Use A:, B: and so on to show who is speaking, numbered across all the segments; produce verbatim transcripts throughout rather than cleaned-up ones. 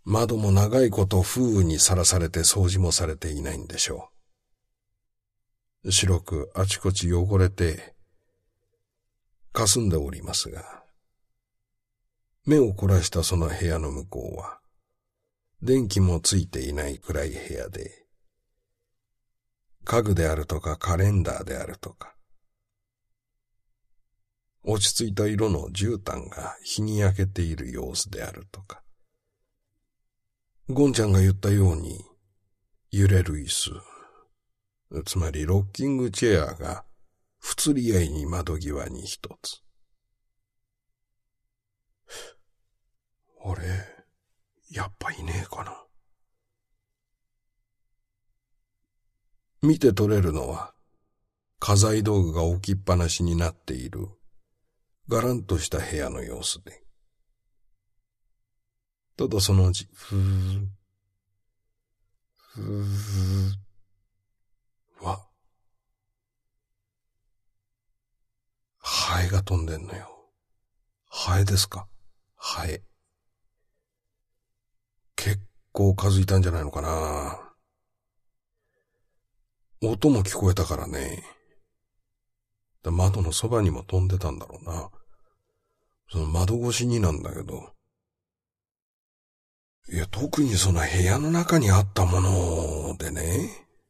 A: 窓も長いこと風雨にさらされて掃除もされていないんでしょう。白くあちこち汚れて、霞んでおりますが、目を凝らしたその部屋の向こうは、電気もついていない暗い部屋で、家具であるとかカレンダーであるとか、落ち着いた色の絨毯が日に焼けている様子であるとか、ゴンちゃんが言ったように、揺れる椅子、つまりロッキングチェアが不釣り合いに窓際に一つ。俺、やっぱいねえかな。見て取れるのは、家財道具が置きっぱなしになっている、がらんとした部屋の様子で。ただそのうち、ふー、ふー、は、ハエが飛んでんのよ。ハエですか？ハエ。結構数いたんじゃないのかな。音も聞こえたからね。窓のそばにも飛んでたんだろうな。その窓越しになんだけど。いや、特にその部屋の中にあったものでね。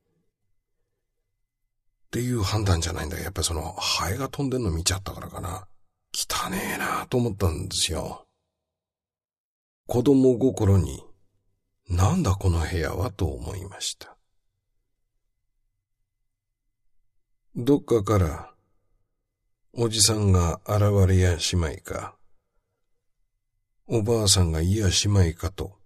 A: っていう判断じゃないんだけど、やっぱりそのハエが飛んでんの見ちゃったからかな。汚ねえなと思ったんですよ。子供心に、なんだこの部屋はと思いました。どっかから、おじさんが現れやしまいか、おばあさんがいやしまいかと、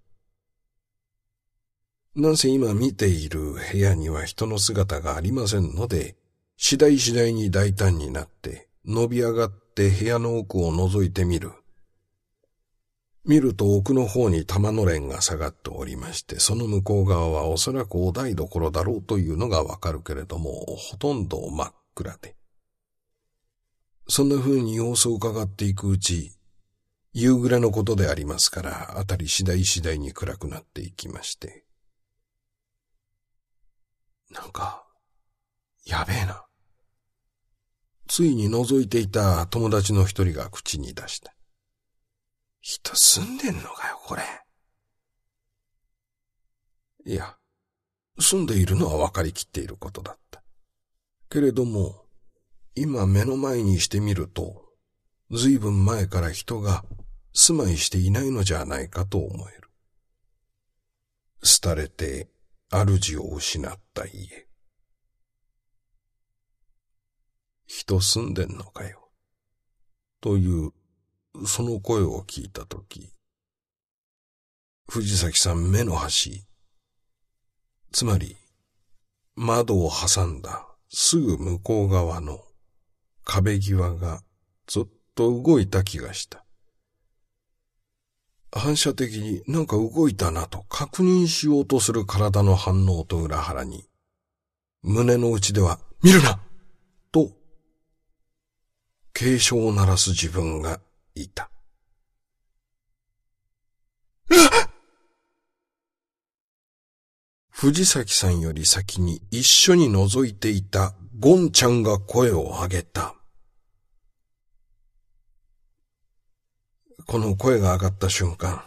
A: なんせ今見ている部屋には人の姿がありませんので、次第次第に大胆になって、伸び上がって部屋の奥を覗いてみる。見ると奥の方に玉のれんが下がっておりまして、その向こう側はおそらくお台所だろうというのがわかるけれども、ほとんど真っ暗で。そんな風に様子を伺っていくうち、夕暮れのことでありますから、あたり次第次第に暗くなっていきまして。なんか、やべえな。ついに覗いていた友達の一人が口に出した。人住んでんのかよ、これ。いや、住んでいるのは分かりきっていることだった。けれども、今目の前にしてみると、ずいぶん前から人が住まいしていないのじゃないかと思える。廃れて主を失った家。人住んでんのかよ。というその声を聞いたとき、藤崎さん目の端、つまり窓を挟んだすぐ向こう側の壁際がずっと動いた気がした。反射的になんか動いたなと確認しようとする体の反応と裏腹に、胸の内では見るなと警鐘を鳴らす自分がいた。藤崎さんより先に一緒に覗いていたゴンちゃんが声を上げた。この声が上がった瞬間、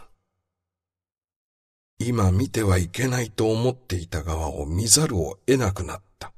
A: 今見てはいけないと思っていた側を見ざるを得なくなった。